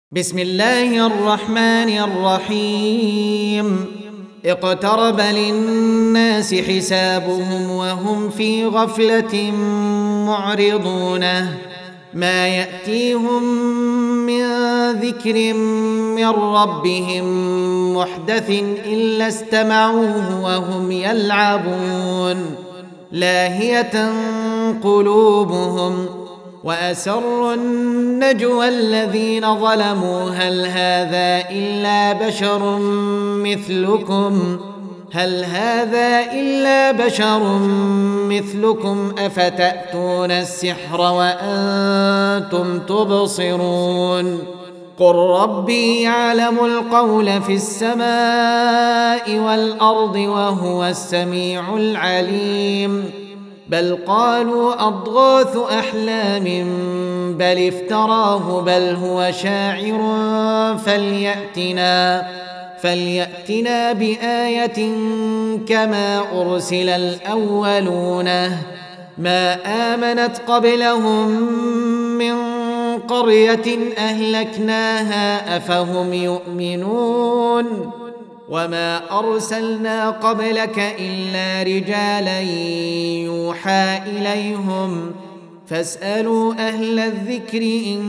بسم الله الرحمن الرحيم. اقترب للناس حسابهم وهم في غفلة معرضون. ما يأتيهم من ذكر من ربهم محدث إلا استمعوه وهم يلعبون لاهية قلوبهم وأسروا النجوى الذين ظلموا هل هذا إلا بشر مثلكم أفتأتون السحر وأنتم تبصرون قل ربي يعلم القول في السماء والأرض وهو السميع العليم بل قالوا أضغاث أحلام بل افتراه بل هو شاعر فليأتنا بآية كما أرسل الأولون ما آمنت قبلهم من قرية أهلكناها أفهم يؤمنون وما أرسلنا قبلك إلا رجالا يوحى إليهم فاسألوا أهل الذكر إن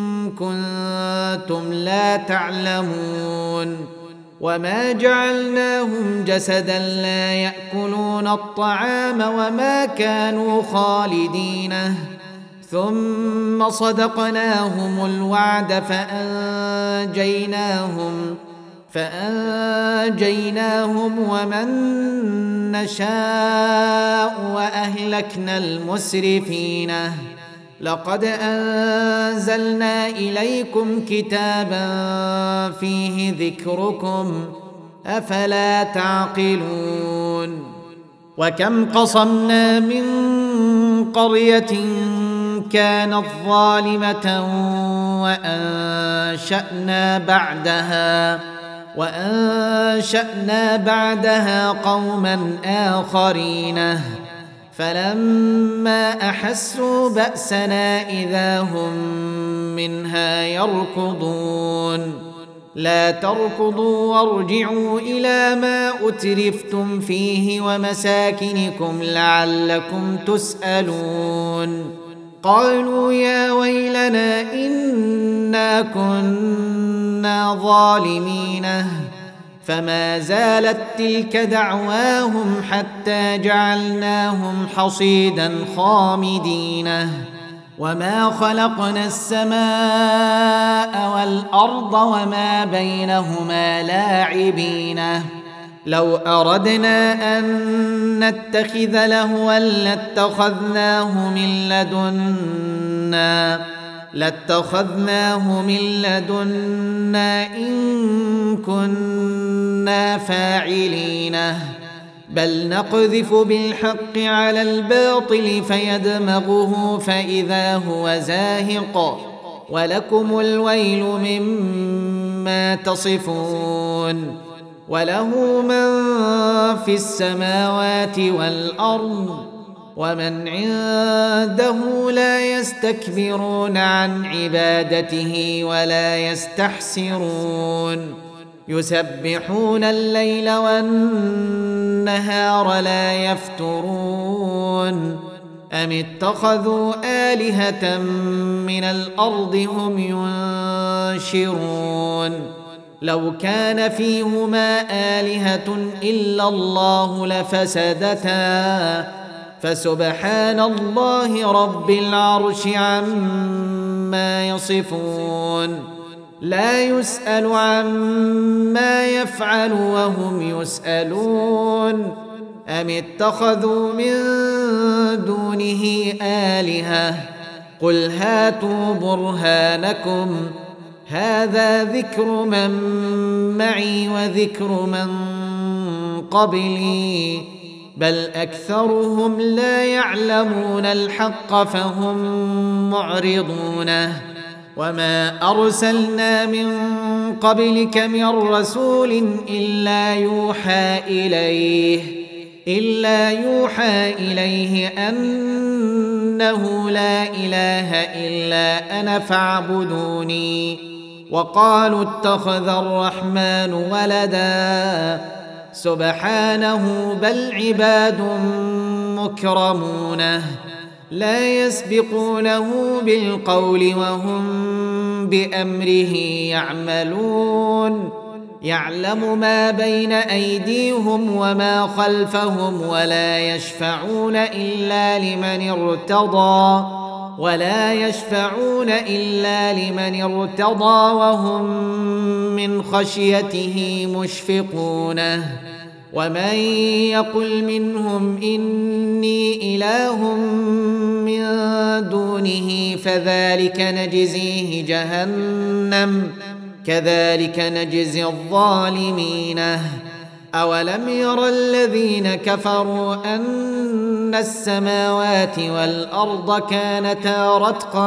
كنتم لا تعلمون وما جعلناهم جسدا لا يأكلون الطعام وما كانوا خالدين ثم صدقناهم الوعد فأنجيناهم ومن نشاء وأهلكنا المسرفين لقد أنزلنا إليكم كتابا فيه ذكركم أفلا تعقلون وكم قصمنا من قرية كانت ظالمة وأنشأنا بعدها قوما آخرين فلما أحسوا بأسنا إذا هم منها يركضون لا تركضوا وارجعوا إلى ما أترفتم فيه ومساكنكم لعلكم تسألون قالوا يا ويلنا إنا كنا ظالمين فما زالت تلك دعواهم حتى جعلناهم حصيدا خامدين وما خلقنا السماء والأرض وما بينهما لاعبين لو أردنا أن نتخذ لهوا لاتخذناه من لدنا إن كنا فاعلين بل نقذف بالحق على الباطل فيدمغه فإذا هو زاهق ولكم الويل مما تصفون وله من في السماوات والأرض ومن عنده لا يستكبرون عن عبادته ولا يستحسرون يسبحون الليل والنهار لا يفترون أم اتخذوا آلهة من الأرض هم ينشرون لو كان فيهما آلهة إلا الله لفسدتا فسبحان الله رب العرش عما يصفون لا يسأل عما يفعل وهم يسألون أم اتخذوا من دونه آلهة قل هاتوا برهانكم هذا ذكر من معي وذكر من قبلي بل أكثرهم لا يعلمون الحق فهم معرضون وما أرسلنا من قبلك من رسول إلا يوحى إليه أنه لا إله إلا أنا فاعبدوني وقالوا اتخذ الرحمن ولدا سبحانه بل عباد مكرمون لا يسبقونه بالقول وهم بأمره يعملون يعلم ما بين أيديهم وما خلفهم ولا يشفعون إلا لمن ارتضى وهم من خشيته مشفقون ومن يقل منهم إني إله من دونه فذلك نجزيه جهنم كذلك نجزي الظالمين أولم ير الذين كفروا أن السماوات والأرض كانتا رتقا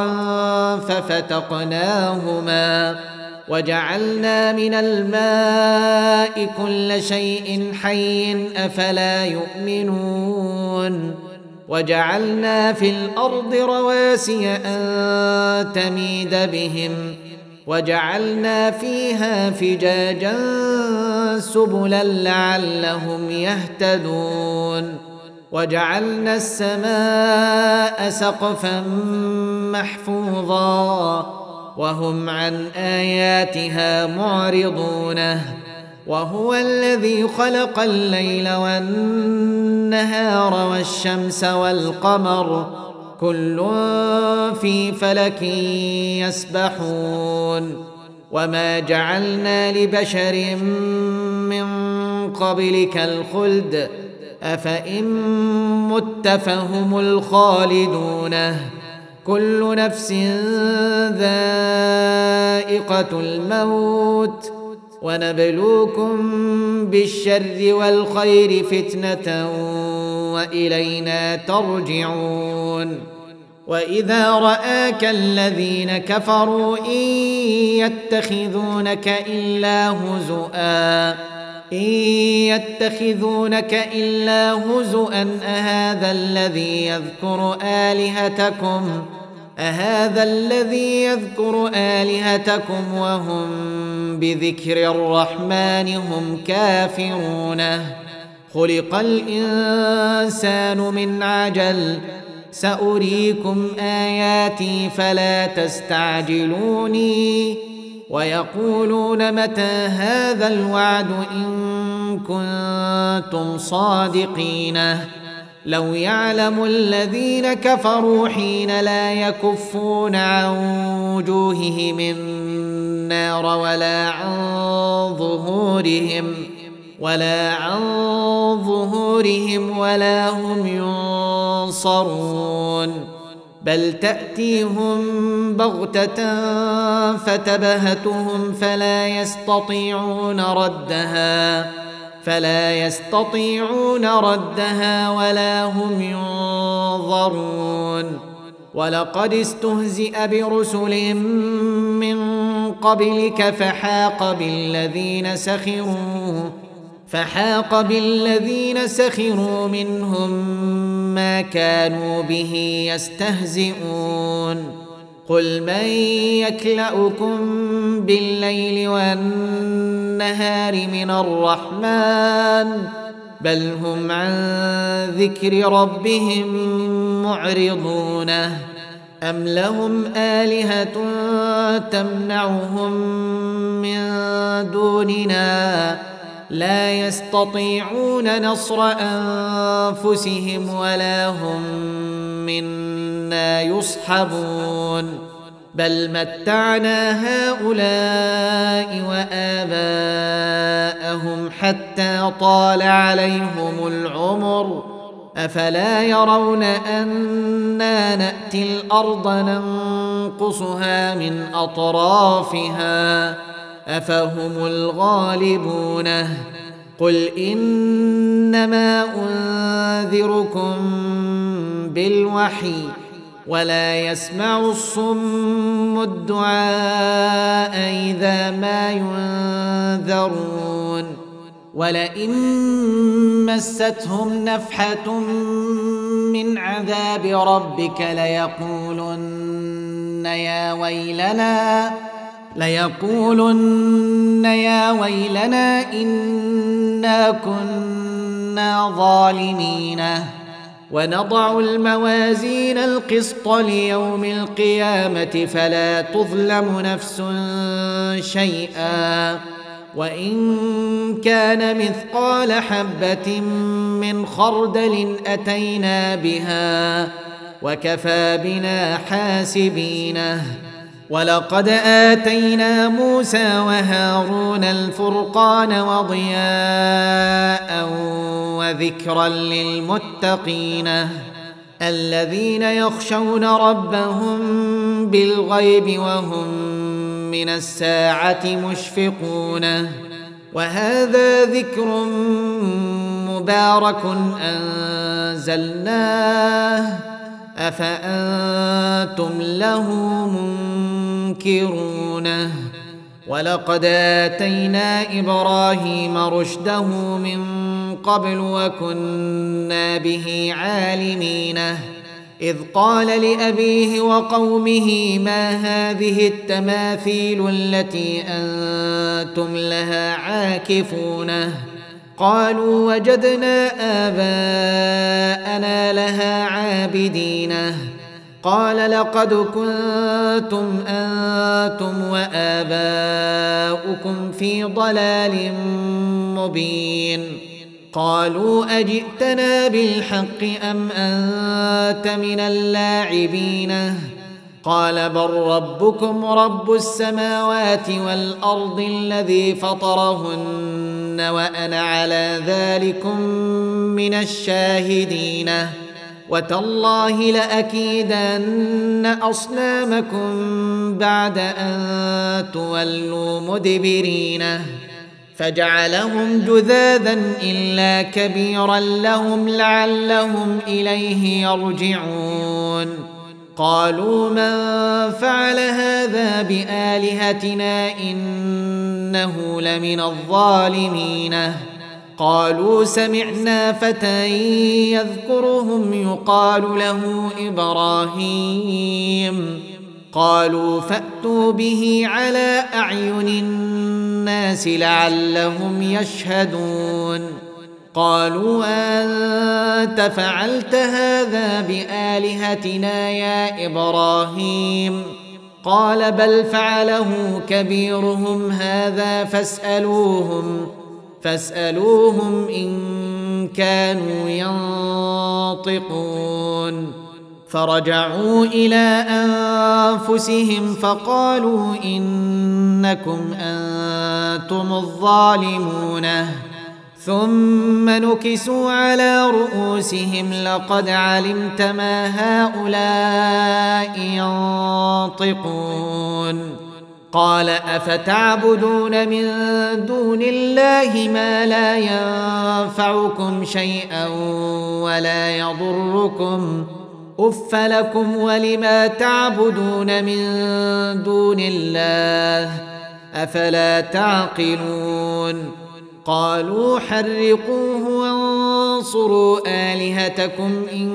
ففتقناهما وجعلنا من الماء كل شيء حي أفلا يؤمنون وجعلنا في الأرض رواسي أن تميد بهم وجعلنا فيها فجاجا سبلا لعلهم يهتدون وجعلنا السماء سقفا محفوظا وهم عن آياتها معرضون وهو الذي خلق الليل والنهار والشمس والقمر كل في فلك يسبحون وما جعلنا لبشر من قبلك الخلد أفإن مت فهم الخالدون كل نفس ذائقة الموت ونبلوكم بالشر والخير فتنة وإلينا ترجعون وإذا رآك الذين كفروا إن يتخذونك إلا هزؤا أهذا الذي يذكر آلهتكم وهم بذكر الرحمن هم كافرون خلق الإنسان من عجل سأريكم آياتي فلا تستعجلوني ويقولون متى هذا الوعد إن كنتم صادقين لو يعلم الذين كفروا حين لا يكفون عن وجوههم النار ولا عن ظهورهم ولا هم ينصرون بل تأتيهم بغتة فتبهتهم فلا يستطيعون ردها ولا هم ينظرون ولقد استهزئ برسل من قبلك فحاق بالذين سخروا منهم ما كانوا به يستهزئون قل من يكلؤكم بالليل والنهار من الرحمن بل هم عن ذكر ربهم معرضون أم لهم آلهة تمنعهم من دوننا لا يستطيعون نصر أنفسهم ولا هم منا يصحبون بل متعنا هؤلاء وآباءهم حتى طال عليهم العمر أفلا يرون أنا نأتي الأرض ننقصها من أطرافها أفهم الغالبون قل إنما أنذركم بالوحي ولا يسمع الصم الدعاء إذا ما ينذرون ولئن مستهم نفحة من عذاب ربك ليقولن ليقولن يا ويلنا إنا كنا ظالمين. ونضع الموازين القسط ليوم القيامة فلا تظلم نفس شيئا وإن كان مثقال حبة من خردل أتينا بها وكفى بنا حاسبين. ولقد آتينا موسى وهارون الفرقان وضياء وذكرا للمتقين الذين يخشون ربهم بالغيب وهم من الساعة مشفقون. وهذا ذكر مبارك أنزلناه أفأنتم له منكرون. ولقد آتينا إبراهيم رشده من قبل وكنا به عالمين إذ قال لأبيه وقومه ما هذه التماثيل التي أنتم لها عاكفون قالوا وجدنا آباءنا لها عابدين قال لقد كنتم أنتم وآباؤكم في ضلال مبين. قالوا أجئتنا بالحق أم أنت من اللاعبين قال بل ربكم رب السماوات والأرض الذي فطرهن وأنا على ذلكم من الشاهدين. وتالله لأكيدن أصنامكم بعد أن تولوا مدبرين. فجعلهم جذاذا إلا كبيرا لهم لعلهم إليه يرجعون. قالوا من فعل هذا بآلهتنا إنه لمن الظالمين. قالوا سمعنا فتى يذكرهم يقال له إبراهيم قالوا فأتوا به على أعين الناس لعلهم يشهدون. قالوا أنت فعلت هذا بآلهتنا يا إبراهيم قال بل فعله كبيرهم هذا فاسألوهم إن كانوا ينطقون. فرجعوا إلى أنفسهم فقالوا إنكم أنتم الظالمون. ثم نكسوا على رؤوسهم لقد علمت ما هؤلاء ينطقون. قال أفتعبدون من دون الله ما لا ينفعكم شيئا ولا يضركم أف لكم ولما تعبدون من دون الله أفلا تعقلون. قالوا حرقوه وانصروا آلهتكم إن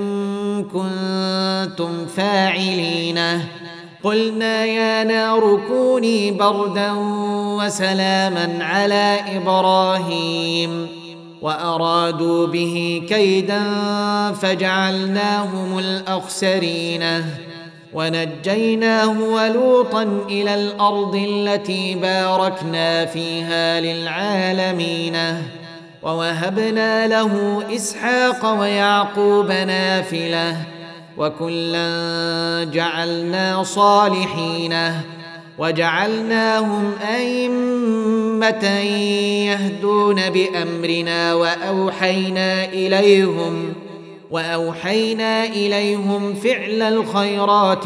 كنتم فاعلين. قلنا يا نار كوني بردا وسلاما على إبراهيم وأرادوا به كيدا فجعلناهم الأخسرين. ونجيناه ولوطا إلى الأرض التي باركنا فيها للعالمين. ووهبنا له إسحاق ويعقوب نافلة وكلا جعلنا صالحين وجعلناهم أئمة يهدون بأمرنا وأوحينا إليهم فعل الخيرات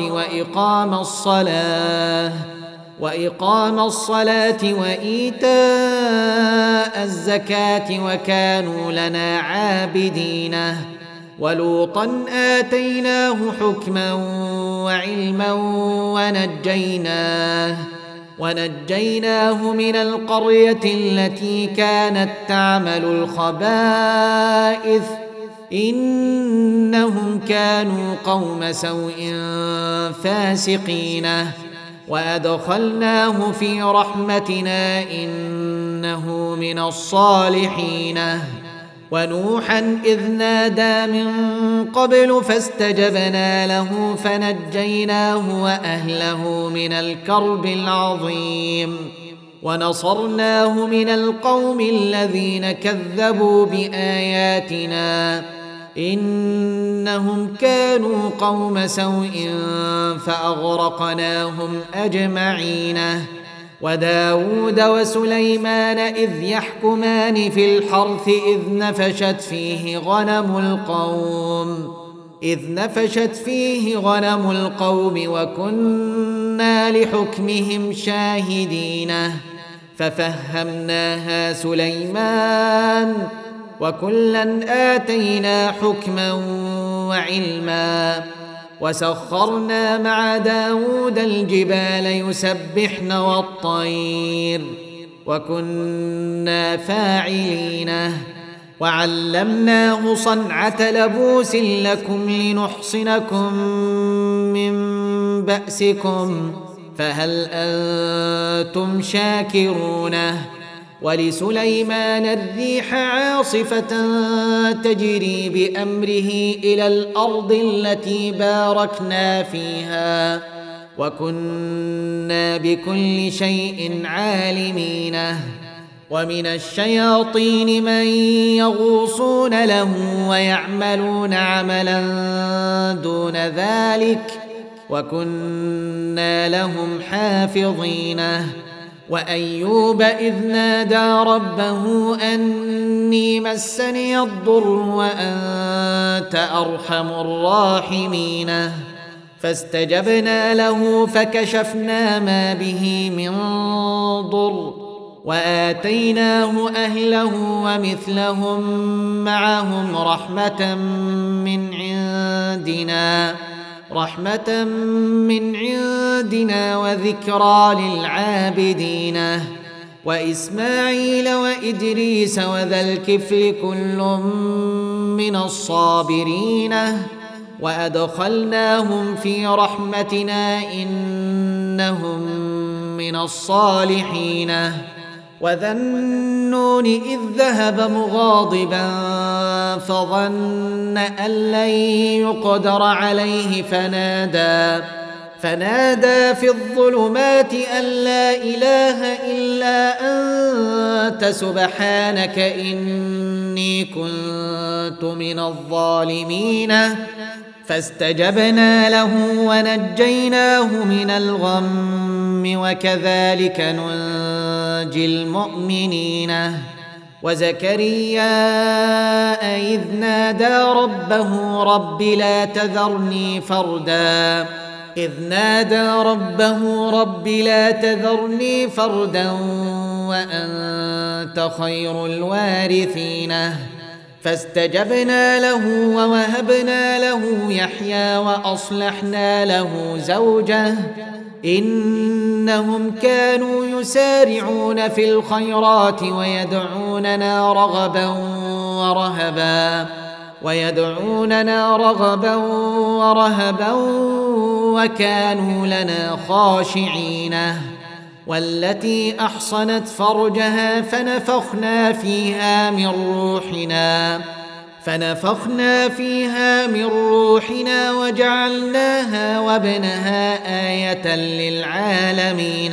وإقام الصلاة وإيتاء الزكاة وكانوا لنا عابدين. ولوطا آتيناه حكما وعلما ونجيناه من القرية التي كانت تعمل الخبائث إنهم كانوا قوم سوء فاسقين. وأدخلناه في رحمتنا إنه من الصالحين. ونوحا إذ نادى من قبل فاستجبنا له فنجيناه وأهله من الكرب العظيم ونصرناه من القوم الذين كذبوا بآياتنا إنهم كانوا قوم سوء فأغرقناهم أجمعين. وداود وسليمان إذ يحكمان في الحرث إذ نفشت فيه غنم القوم وكنا لحكمهم شاهدين ففهمناها سليمان وكلا آتينا حكما وعلما وسخرنا مع داود الجبال يسبحن والطير وكنا فاعلين وعلمناه صنعة لبوس لكم لنحصنكم من بأسكم فهل أنتم شاكرون. ولسليمان الريح عاصفة تجري بأمره إلى الأرض التي باركنا فيها وكنا بكل شيء عالمين. ومن الشياطين من يغوصون له ويعملون عملا دون ذلك وكنا لهم حافظين. وأيوب إذ نادى ربه أني مسني الضر وأنت أرحم الراحمين فاستجبنا له فكشفنا ما به من ضر وآتيناه أهله ومثلهم معهم رحمة من عندنا وذكرى للعابدين. وإسماعيل وإدريس وذا الكفل كل من الصابرين وأدخلناهم في رحمتنا إنهم من الصالحين. وذا النون إذ ذهب مغاضبا فظن أن لن يقدر عليه فنادى في الظلمات أن لا إله إلا أنت سبحانك إني كنت من الظالمين فاستجبنا له ونجيناه من الغم وكذلك ننجي المؤمنين. وزكريا إذ نادى ربه رب لا تذرني فردا وأنت خير الوارثين فاستجبنا له ووهبنا له يحيى وأصلحنا له زوجه إنهم كانوا يسارعون في الخيرات ويدعوننا رغبا ورهبا وكانوا لنا خاشعين. والتي أحصنت فرجها فنفخنا فيها من روحنا وجعلناها وابنها آية للعالمين.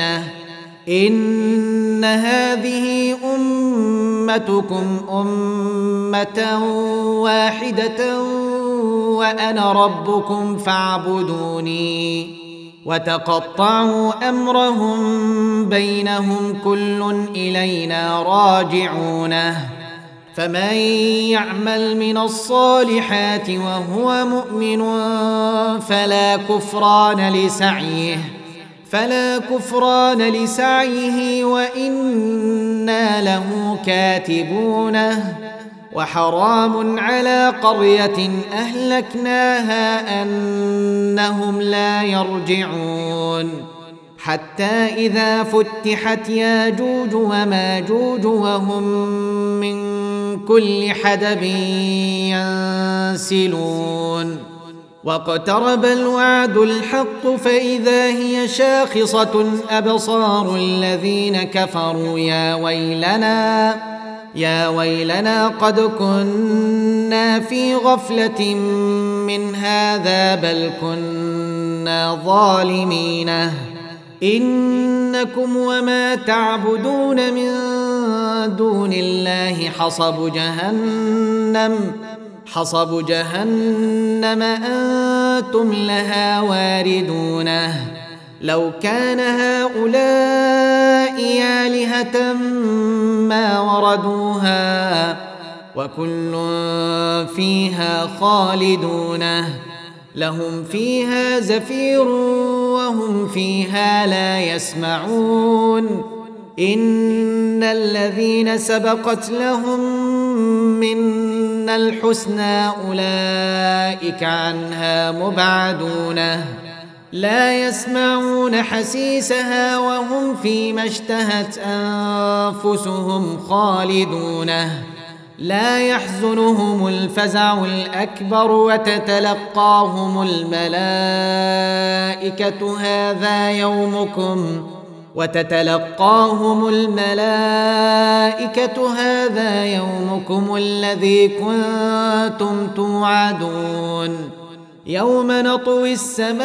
إن هذه أمتكم أمة واحدة وأنا ربكم فاعبدوني. وتقطعوا أمرهم بينهم كل إلينا راجعون. فمن يعمل من الصالحات وهو مؤمن فلا كفران لسعيه وإنا له كاتبونه. وحرام على قرية أهلكناها أنهم لا يرجعون حتى إذا فتحت ياجوج وماجوج وهم من كل حدب ينسلون واقترب الوعد الحق فإذا هي شاخصة أبصار الذين كفروا يا ويلنا قد كنا في غفلة من هذا بل كنا ظالمين إنكم وما تعبدون من دون الله حصب جهنم أنتم لها واردون لو كان هؤلاء آلهة ما وردوها وكل فيها خالدون لهم فيها زفير وهم فيها لا يسمعون إن الذين سبقت لهم منا الحسنى أولئك عنها مبعدون لا يسمعون حسيسها وهم فيما اشتهت أنفسهم خالدون لا يحزنهم الفزع الأكبر وتتلقاهم الملائكة هذا يومكم الذي كنتم توعدون يوم نطوي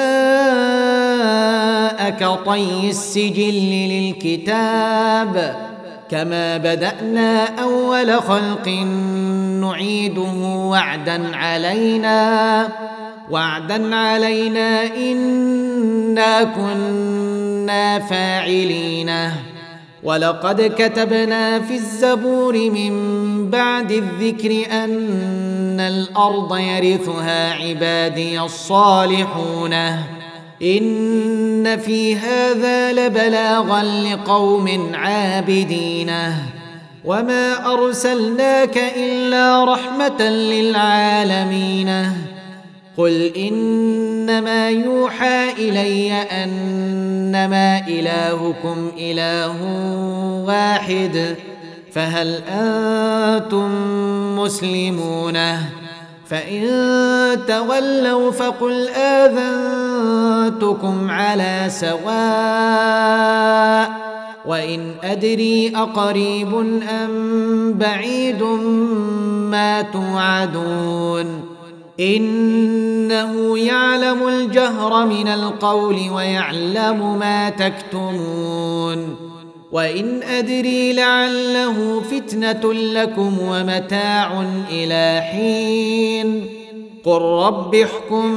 السماء كطي السجل للكتاب كما بدأنا أول خلق نعيده وعدا علينا إنا كنا فاعلين ولقد كتبنا في الزبور من بعد الذكر أن الأرض يرثها عبادي الصالحون إن في هذا لبلاغا لقوم عابدين وما أرسلناك إلا رحمة للعالمين قل إنما يوحى إلي أنما إلهكم إله واحد فهل أنتم مسلمون فإن تولوا فقل آذنتكم على سواء وإن أدري أقريب أم بعيد ما توعدون إنه يعلم الجهر من القول ويعلم ما تكتمون وإن أدري لعله فتنة لكم ومتاع إلى حين قل رب احكم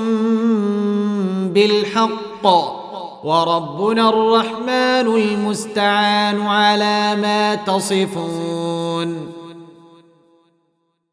بالحق وربنا الرحمن المستعان على ما تصفون